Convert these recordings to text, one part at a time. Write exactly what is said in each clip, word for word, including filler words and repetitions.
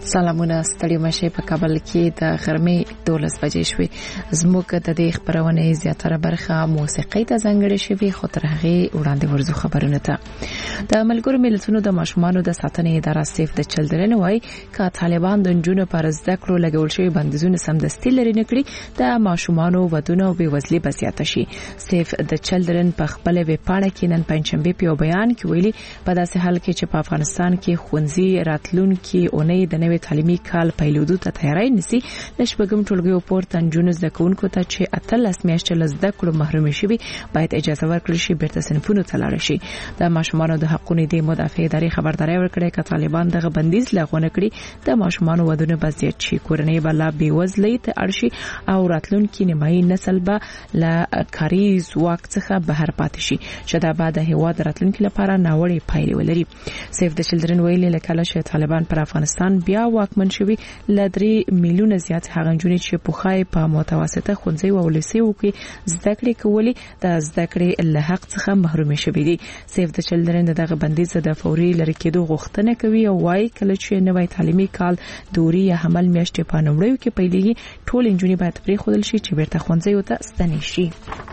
سلامونه ستړي مشه په کابل کې د غرمې دولس بجې شوې. زموږ د دې خبرونه زیاتره برخه موسیقي ته ځانګړې شوې، خو تر هغه وړاندې ورزو خبرونه ته. د ملګرو ملتونو د ماشومانو د ساتنې اداره سیف د چلډرن وايي ک طالبان د جنونو پر زده کړو لګول شوی بندیزونه سمدستي لري نکړي د ماشومانو ودونه او بېوزلي بسیاته شي. سیف د چلډرن په خپل ویب پاڼه کې نن پنځشنبه په بیان کې ویلي په داسې حال کې چې په افغانستان کې ښوونځي راتلونکي اونۍ د نوي تعلیمي کال پیلودو ته تیاری نسی د شپږم ټولګي پورته نجونو زده کوونکو ته چې اتلس میاشتې له زده کړو محروم شي باید اجازه ورکړي شي بیرته صنفونو ته لاړ شي. د ماشومانو د حقوقو د مدافع ادارې خبرداري ورکړه چې طالبان دغه بندیز لغوه نکړي د ماشومانو ودونه بزیات شي، کورنۍ بلا بیوزلۍ ته اړشي او راتلونکي نیمایي نسل به له کاري ځواک څخه بهر پاتې شي چې دا به د هیواد راتلونکي لپاره ناوړه پایلې ولري. سیف د چلډرن ویلي لکه چې طالبان پر افغانستان بیا واکمن شوی لدري میلیونه زیات هغه جنونې چې په خای په متوسطه ښوونځي او لیسیو کې زده کړې کولې د زده کړې له حق څخه محروم شوي دي. سیف د چلډرن دغه بندیز د فوري لری کېدو غوښتنه کوي او وايي کله چې نوې تعلیمي کال دوري یا حمل میاشتې په نومړیو کې پیلېږي ټول انجونې باید پرېښودل شي چې بیرته ښوونځي ته ستنې شي.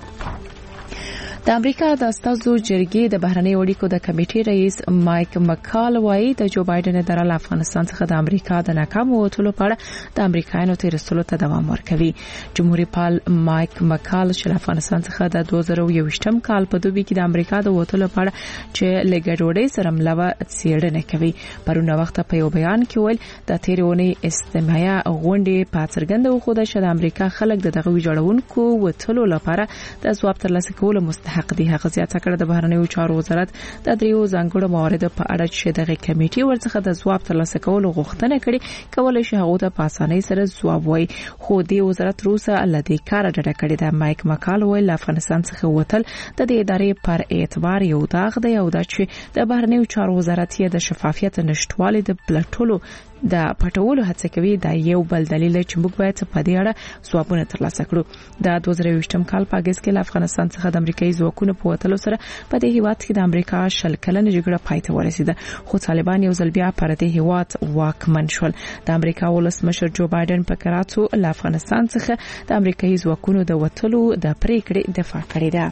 د امریکا د استازو جرګې د بهرنۍ اړیکو د کمیټې رئیس مایک مکال وايي د جو بایدن اداره له افغانستان څخه د امریکا د ناکام وټولو په اړه د امریکایانو تیرستلو ته دوام ورکوي. جمهوریت پال مایک مکال چې له افغانستان څخه د دوه زره یوویشتم کال په دوبي کې د امریکا د وټولو په اړه چې لګډوډۍ سره ملوه څېړنه کوي پرونه وخت په یو بیان کې ویل د تیرونی استماعي غونډې په څرګنده وخوده چې د امریکا خلک د دغه ویجاړونکو وټولو لپاره د ځواب ترلاسه کولو مستحق حق دی. هغه زیاته کړه د بهرنیو چارو وزارت د دریو ځانګړو مواردو په اړه چې دغه کمیټې ورڅخه د ځواب ترلاسه کولو غوښتنه کړې کولای شي هغه ته په اسانۍ سره ځواب وایي، خو د وزارت روسه الدې کار ډډه کړې ده. مایک مکال ویل افغانستان څخه وتل د دې ادارې پر اعتبار یو داغ دی او دا چې د بهرنیو چارو وزارت یې د شفافیت نشټوالي د پلټولو د پټولو هڅه کوي. دا یو بل دلیل چې موږ باید په دې اړه ځوابونه ترلاسه کړو. د دوه زره یوویشتم کال په اگست کې له افغانستان څخه د امریکایي ځواکونو په وتلو سره په دې هیواد کې د امریکا شل کلنه جګړه پای ته ورسیده، خو طالبان یو ځل بیا پر دې هیواد واکمن شول. د امریکا ولسمشر جو بایدن په کراچو له افغانستان څخه د امریکایي ځواکونو د وتلو د پریکړې دفاع کړې ده.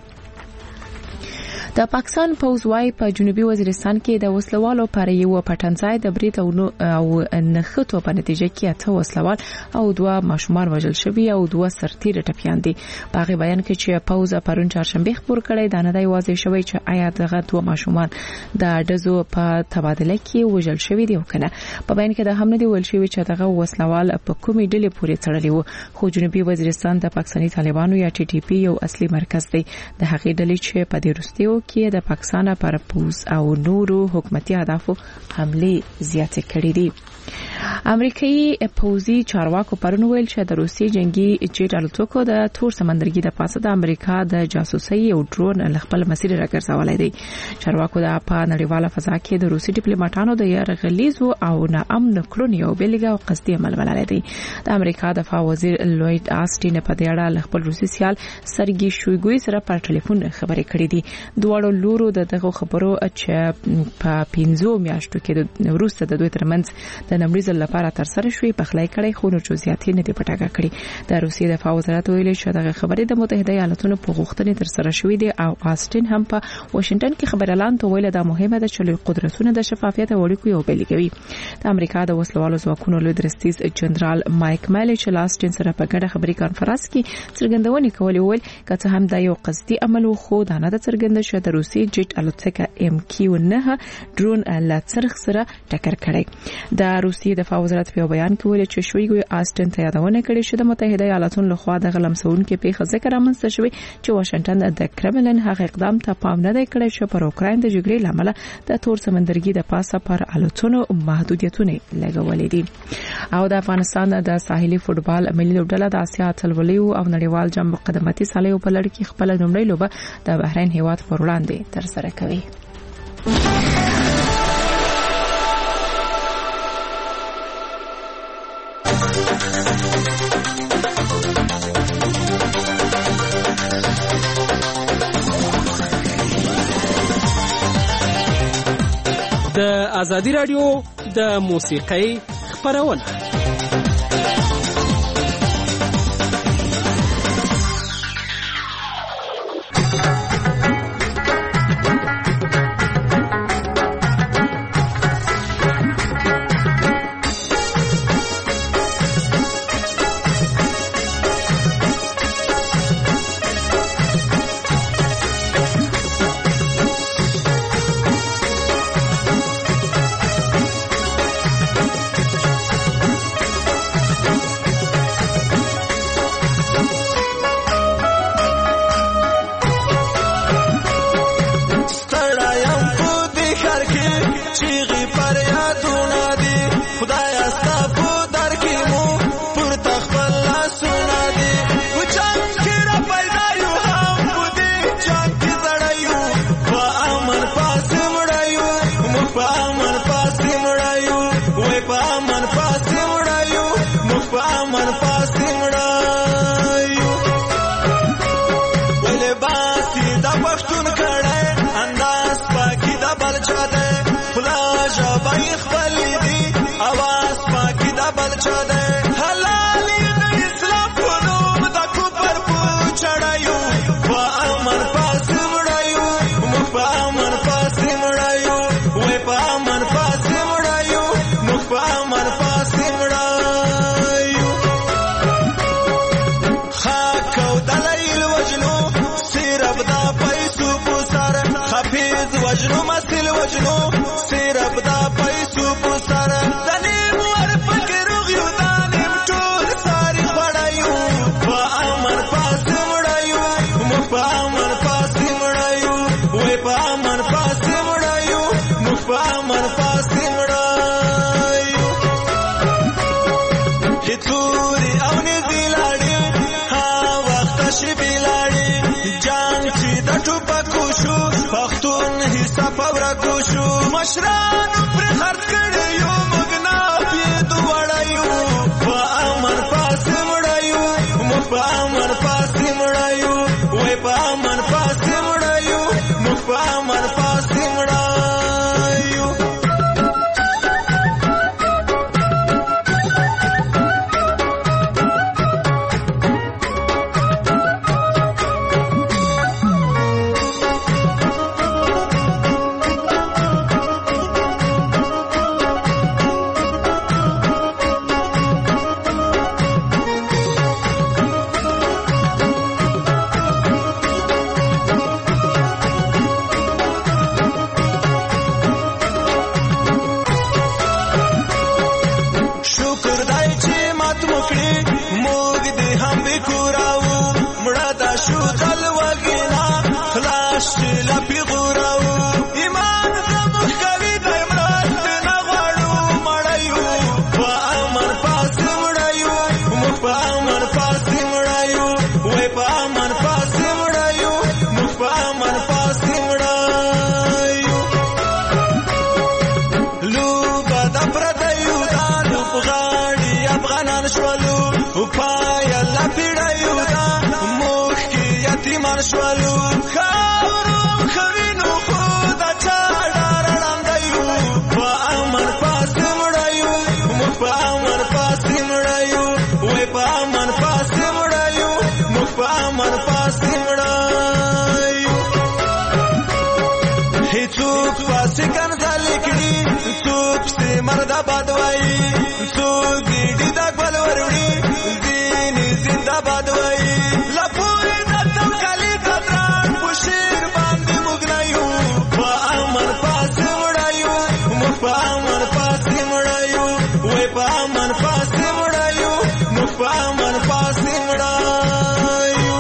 د پاکستان پوز وايي په جنوبي وزیرستان کې د وسلوالو پر یو پټنځای د بریټ او نخښتو په نتیجه کې اته وسلوال او دوه ماشومان وژل شوي او دوه سرتیره ټپیان دي. په هغه بیان کې چې پوز پرون چهارشنبه خبر کړی دا نه دی واضح شوی چې آیا دغه دوه ماشومان د دزو په تبادله کې وژل شوي دي او کنه. په بیان کې د هم نه دی ویل شوی چې دغه وسلوال په کومې ډلې پورې تړلي وو، خو جنوبي وزیرستان د پاکستاني طالبانو یا ټي ټي پی یو اصلي مرکز دی. د هغې ډلې چې په دې وروستیو کې د پاکستان پر پوز او نورو حکومتي اهدافو حمله زیاتې کړې دي. امریکایي پوزي چارواکو پرون ویل چې د روسي جنگي جیټ الوتکو د تور سمندرګي د پاسه د امریکا د جاسوسي او ډرون لخپل مسیر راګرځولای دی. چارواکو د په نړیواله فضا کې د روسي ډیپلوماټانو د یرغلیزو او ناامن کړنو یو بلګه او قصدي عمل بللی دی. د امریکا دفاع وزیر لوید آسټین په دې اړه خپل روسي سیال سرګي شویګوي سره پر ټلیفون خبرې کړې دي. دواړو لورو د دغه خبرو چې په پنځو میاشتو کې د روسي د دوی ترمنځ د نمبر ځل لپاره تر سره شوی پخلای کړي، خو نو جزئیات نه دی پټاګه کړی. د روسي دفاع وزارت ویلي چې دغه خبرې د متحده ایالاتونو په غوښتنې تر سره شوې دي او آسټین هم په واشنگټن کې خبر اعلان ته ویل دا مهمه ده چې لوی قدرتونه د شفافیت او اړیکو یو بل کوي. د امریکا د وسلوالو ځواکونو لوی درستیز جنرال مایک مالی چې لاستین سره په ګډه خبري کانفرنس کې څرګندونې کولې ویل کته هم دا یو قصدي عمل خو دا نه د څرګنده شو د روسي جیټ الوتکه ام کیو نه ډرون لا څرخ سره ټکر کړی. د روسي دفاع وزارت په بیان کې ویل چې شویګوي آسټین ته یادونه کړې چې د متحده ایالاتونو لخوا د غلمسونکو پیښه ذکر رامنځته شوی چې واشنگټن د کرملن هغه اقدام ته پام نه دی کړی چې پر اوکراین د جګړې لامل د تور سمندرګي د پاسه پر الوتنو محدودیتونه لګولې دي. او د افغانستان د ساحلي فوتبال ملي لوبډله د اسیا اتلولیو او نړیوال جام مقدمتي سالیو په لړ کې خپل لومړی لوبه د بحرین هیواد پر وړاندې تر سره کوي. د ازادي رادیو د موسیقۍ خبرونه. وجنو مسل وجنو سیرب دا پیسو پسر دنیم ور فکر غیو دانیم ټول ساری خړایو په امن پاس مړایو مخ په امن پاس مړایو وې په امن پاس مړایو مخ په امن پاس مړایو هڅوري او نه زیلاړي ها وخت شي بلاړي جان چې د ټوپکو شو پختون حساب ورکو شو مشران پر خرڅ کړي یو مغنا په دوړایو په امر پاس مړایو مخ په امر پاس مړایو وې په امر پاس مړایو مخ په امر پاس مړایو شوالو خاورو خوینو خود چاډار لاندایو په امر پاس مړایو مخ په امر پاس مړایو وې په امر پاس مړایو مخ په امر پاس مړایو هیڅوک پاسې کنځل کړي څوک سي مرد آباد وایي څوک دې د خپل وروړي دین زنده باد وایي لپاره د توکل شیر باندې مګنایو په امر پاس مړایو مخ په امر پاس مړایو وې په امر پاس مړایو مخ په امر پاس مړایو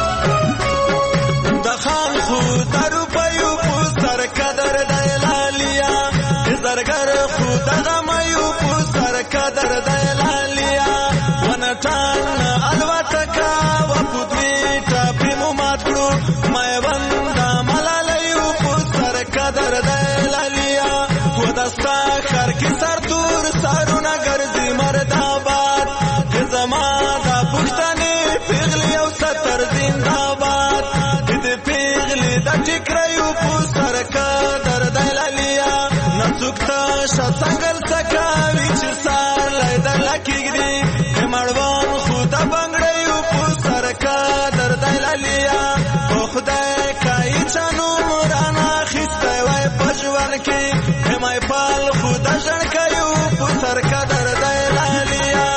د خان خو درو پيو په سر قدر د لالیا زرګر خو دغه مېو په سر قدر د لالیا ونټان الوتکا و پدوي ټاپې مو مات کړو مې وندا ملالایو په سر قدر د لالیا و دستا خر کی سر دور سارونه ګرځي مرداباد که زما دا پښتنې پیغلې او ستر زنده‌باد دې پیغلې د ټکرایو په سر قدر د لالیا نڅوکتا شڅنګل سکاوي چې سار خدای کای چانو مرانا خسته وای پښوان کې همای پال خدا ژړ کایو پتر قدر دای لالیا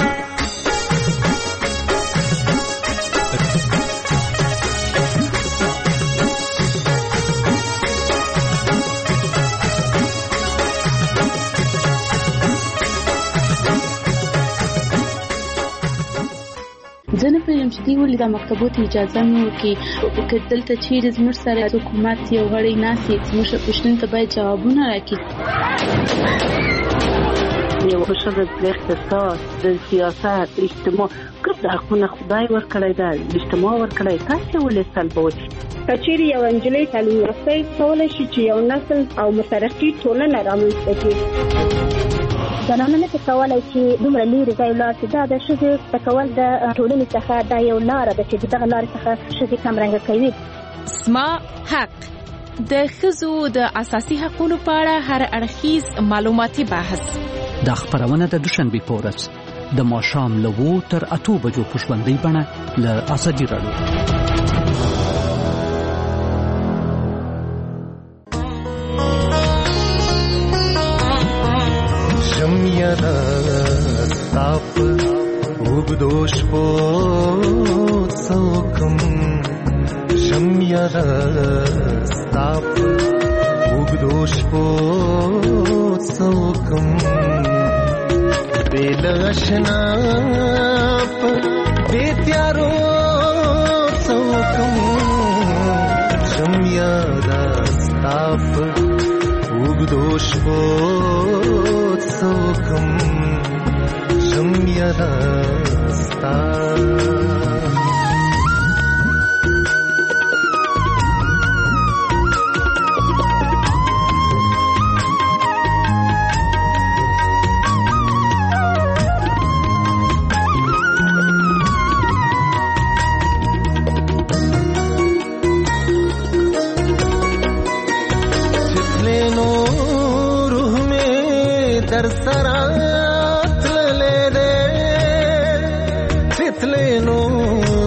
زه نه پوهېږم چې دوی ولې دا مکتبو ته اجازه نه ورکوي که دلته چیرې زموږ سره حکومت یو غړی ناست وي زموږ پوښتنو ته باید جوابونه راکړي. یو ښځه د اقتصاد د سیاست اجتماع ګرد حقونه خدای ورکړی ده اجتماع ورکړی تاسې ولې سلبوئ؟ که چیرې یوه نجلۍ تعلیم یافته کولی شي چې یو نسل او مترقي ټولنه رامنځته کړي. زنانه نه کولی چې دومره لرې ځای ولاړ شي. دا د ښځې زده کول د ټولنې څخه دا یو لاره ده چې د دغه لارې څخه ښځې کمرنګه کوي. اسما حق د ښځو د اساسي حقوقو په اړه هر اړخیز معلوماتي بحث. دا خبرونه د دوشنبه په ورځ د ماښام له اوو تر اتو بجو په ژوندۍ بڼه له ازادي راډیو. شمیانا ستاپ وګدوش په څوکم شمیانا ستاپ وګدوش په څوکم بلغشنا په بیتیارو څوکم شمیانا ستاپ وګدوش په څوکم شمیانا ستاپ سرات لے دے فتلے نور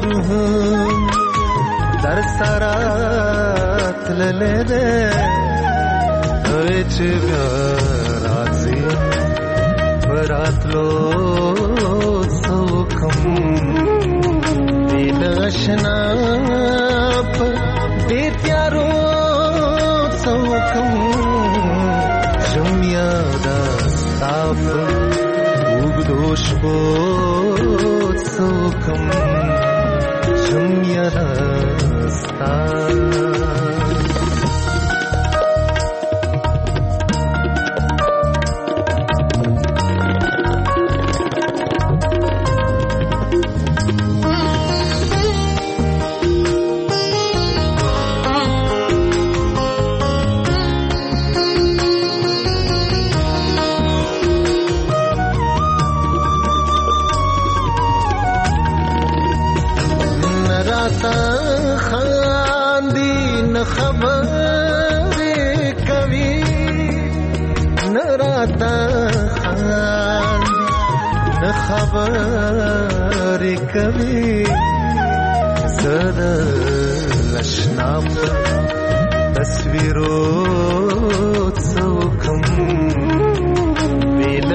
در سرات لے دے وچ راضی برات لو سوکم دل اشنا بیتیارو سوکم شمیادا ستاپ وګدوش په څوکم شمیادا ستاپ خبر کبھی زد لشناپ تصویرو څوکم بیل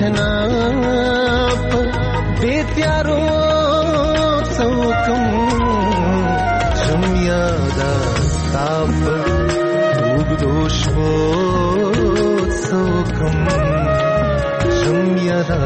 اشناپ بیتیارو څوکم شمیادا ستاپ وګدوش په څوکم شمیادا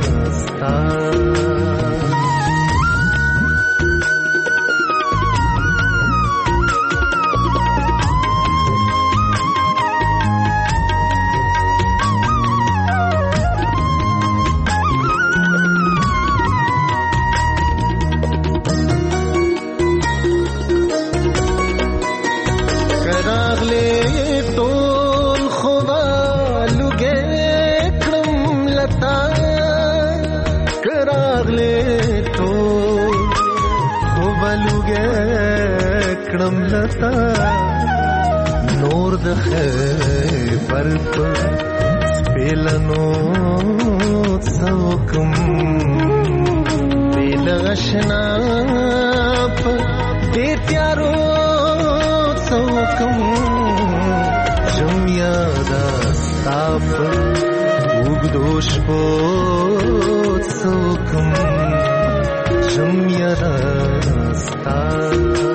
نور د خیبر په سپیلنو څوکم بیل غشنا په بیتیارو سوکم جمعیادا ستافر وګدوش په سوکم جمعیادا ستافر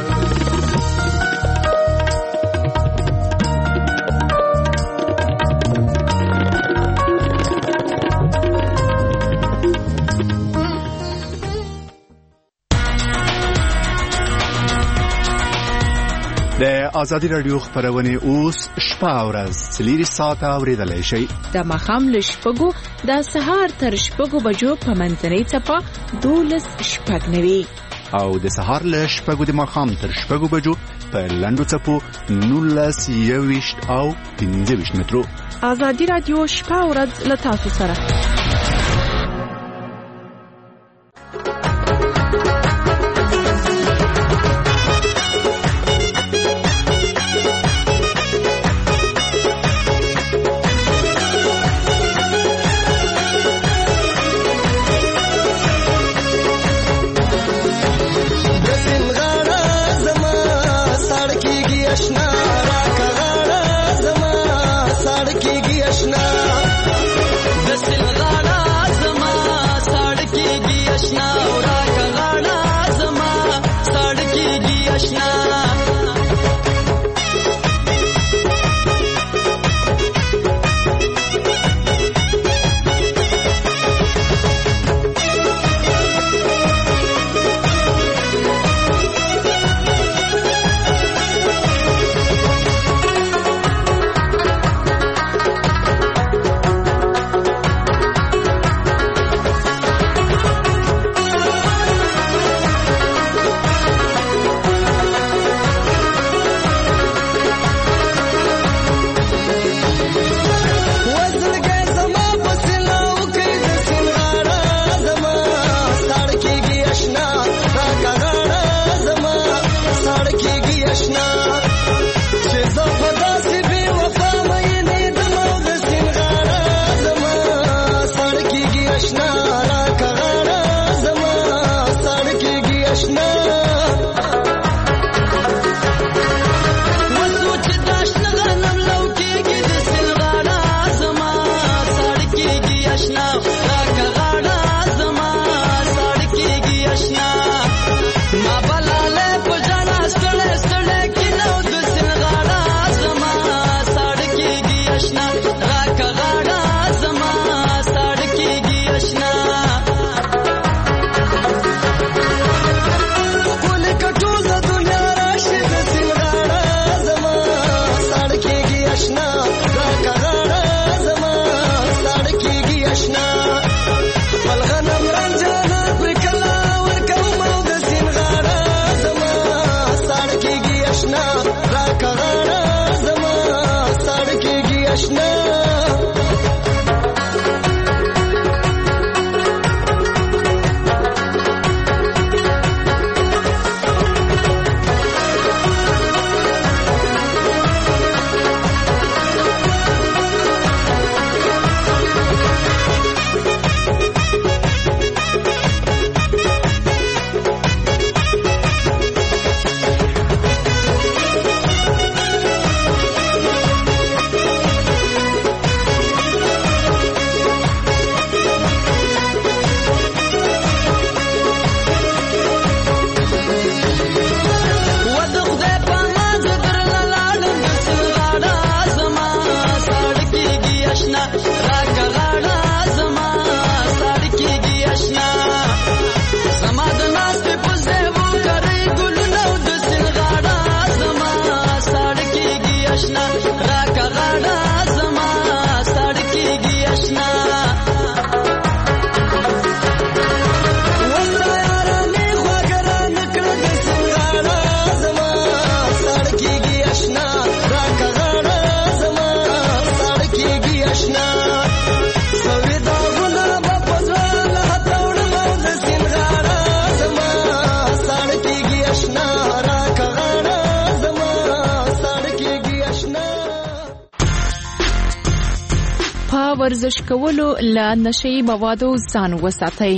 د ازادي رادیو خبرونه اوس شپه او ورځ څلوري ساعته اوریدلای شي د مخام لشپګو د سهار تر شپګو بجو په منځنۍ چپا دولس شپږ نوي او د سهار لشپګو د مخام تر شپګو بجو په لندو چپو نولس یويشت او پنځه ویشت مترو. ازادي رادیو شپه او ورځ له تاسو سره. ورزش کولو له نشئی موادو ځان وساتئ.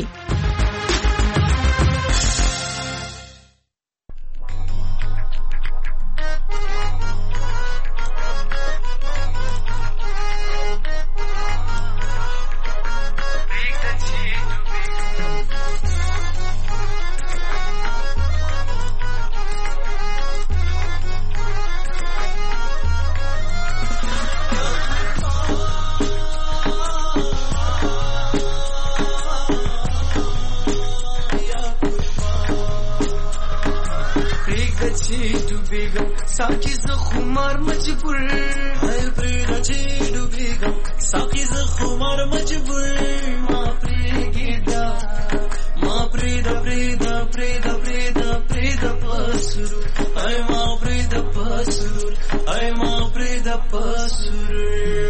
ډوبېږم ساقي زه خمار مجبور هی پرېږده چې ډوبېږم ساقي زه خمار مجبور ما پرېږده ما پرېږده پرېږده پرېږده پرېږده پرېږده په سرور هی ما پرېږده په سرور هی ما پرېږده په سرور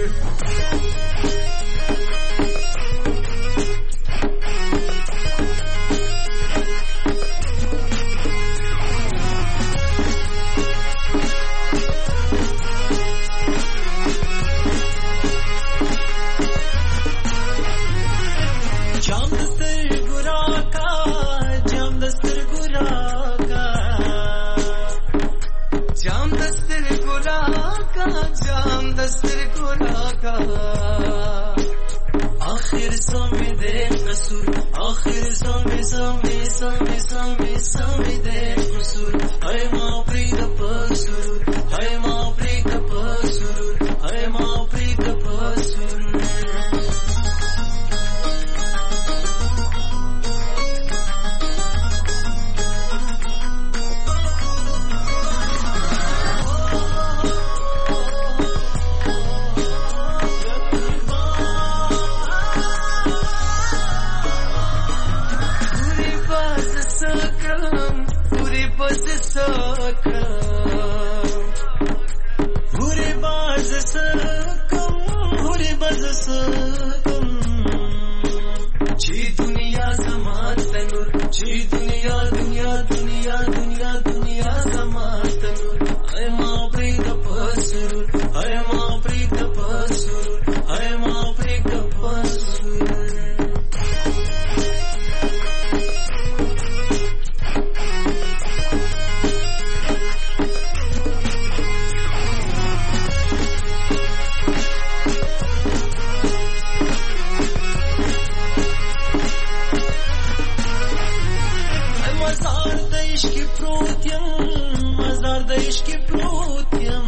जाम दस्तर को लाका आखिर समय दे कसूर आखिर समय समय समय समय समय दे कसूर है माँ प्रीत पसुर है माँ प्रीत पसुर है माँ प्रीत पसुर Huri baz sakam, huri baz sakam. Chi duniya zamat tanur, chi duniya duniya duniya duniya duniya zamat tanur. Ay ma prita pasurur, ay ma prita pasurur, ay ma prita pasurur. मजार देश की प्रोत्यम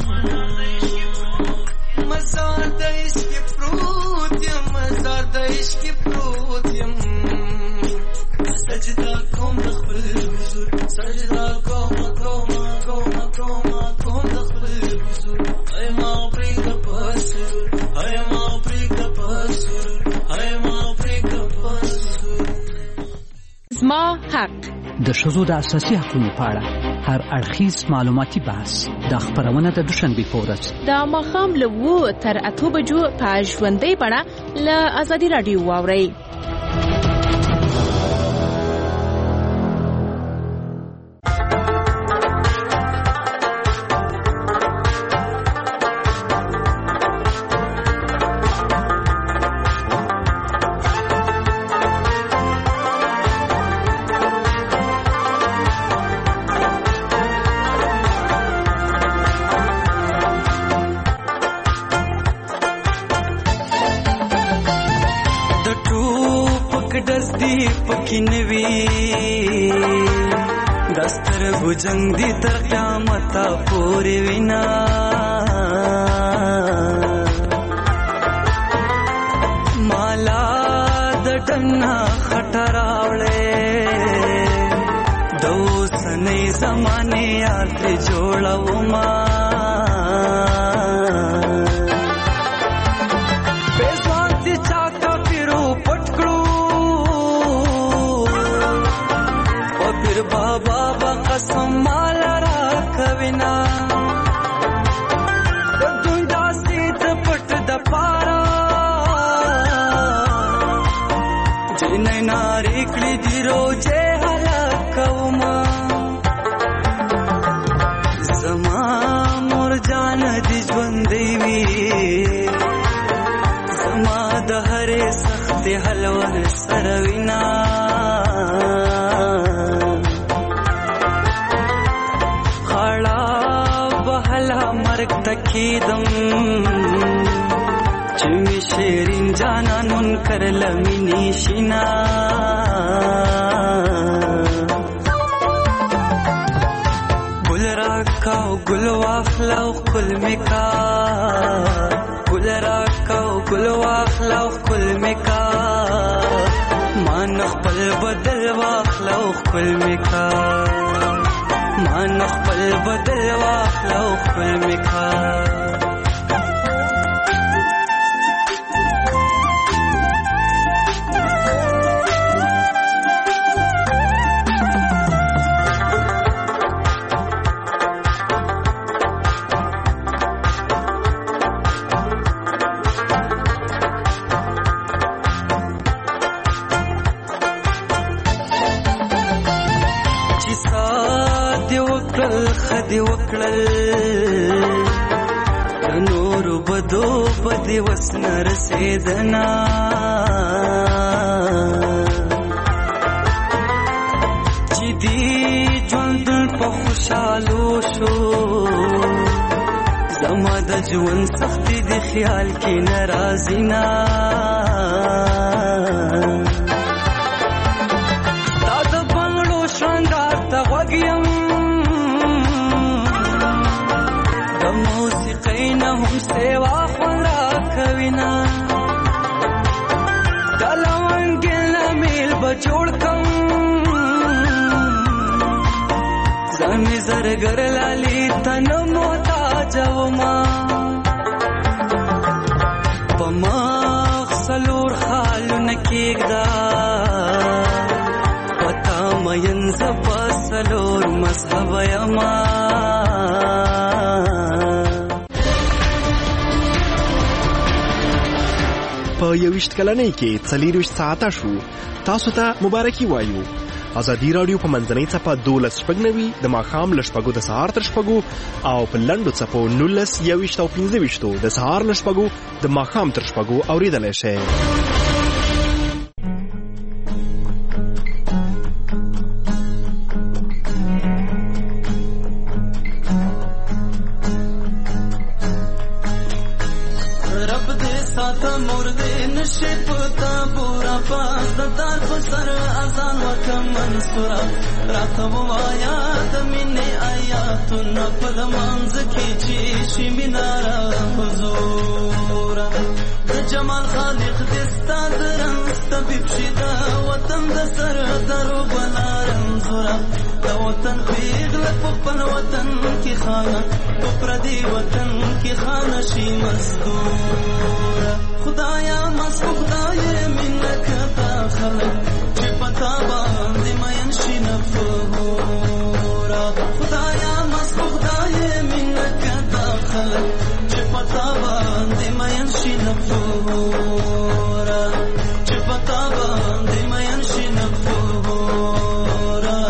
मजार देश की प्रोत्यम मजार देश की प्रोत्यम सजदा कौम दखल हुजूर सजदा कौम कौम कौम कौम कौम दखल हुजूर ay ma prida pasur ay ma prida pasur ay ma prida pasur زما حق د ښځو د اساسي حقوقو په اړه هر اړخیز معلوماتي بحث د خبرونه د دوشنبه په ورځ د ماښام له اوو تر اتو بجو په ژوندۍ بڼه له ازادي راډیو واورئ. जंग दी तर क़यामता पूरी विना माला दटना खटरावले दो सने ज़माने याद जोड़ा वो माँ बेज़ाती चाका फिरो पटकड़ू और फिर बाबा कसम माला राखविना दुंडा सीत पट दपारा जिने नारी कली दिरो जे हलाकवमा जमा मोर जान दी ज्वंदेवी जमा दहरे सख्त हलवर सरविना तकीदम चुमी शेरिन जाना नुन कर लमिनी शिना गुल राकाओ गुल वाखलाओ कुल मिका गुल राकाओ गुल वाखलाओ कुल मिका मान पल बदल वाखलाओ कुल मिका ما نخبل بدل واخلو خبل مکا خدي وکړل نور بدو بدی وسن رسیدنا چې دی ژوند په خوشالو شو زما د ژوند سختي د خیال کې ناراضی نا تا د بنگلو شرنګار ته وګیم هم سیوا خورا کوینا دلوانگل میل بچوڑ کم زمی زرگر لالی تن موتا جو ما پماغ سلور خالو نکیگ دا پتا مین زبا سلور مذہب یما په یویشت کلنۍ کې څلېرویشت ساعته شو. تاسو ته مبارکي وایو. ازادي راډیو په منځنۍ څپه دولس شپږ نوي د ماښام له شپږو د سهار تر شپږو او په لنډو څپو نولس یویشت او پنځه ویشتو د سهار له شپږو د ماښام تر شپږو اورېدلی شئ. راته وایا د مینې آیاتونه په لمانځ کې چې شي میناره حضور د جمال خالق دې ستا د رنځ طبیب شي د وطن د سر درو بلا رنځوره د وطن پیغله په خپل وطن کې خانه په پردي وطن کې خانه شي مزدوره خدایا مسکو خدای مینه کتا خلک چې پتا باندې مین شي نفورا خدایا مسکو خدای مینه کتا خلک چې پتا باندې مین شي نفورا چې پتا باندې مین شي نفورا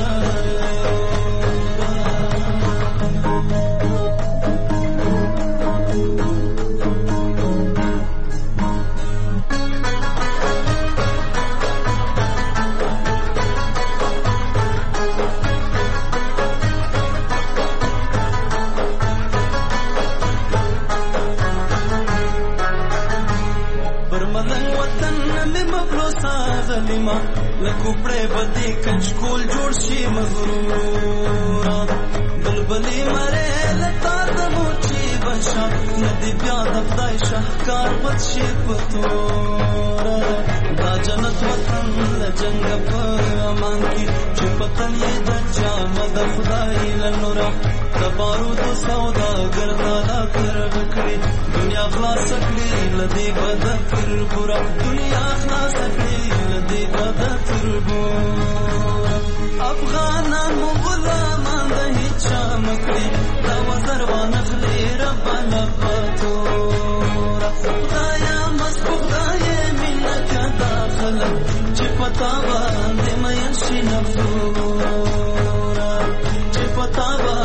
لکوپړې بدې کچکول جوړ شي مغرورا بلبلې مرې لتا د موچي بشا ندی بیا د خدای شهکار بد شي پتورا دا جنت وطن له جنګ په امان کې چې پتن یې د جامه د خدای له نورا د بارود سودا ګرځاله کر وکړي دنیا خلاص کړي لدی بد کر پورا دنیا خلاص کړي لدی بد کر پورا افغانان غلامان د هیڅ مکړي دا وزر وانخلي رب لپتورا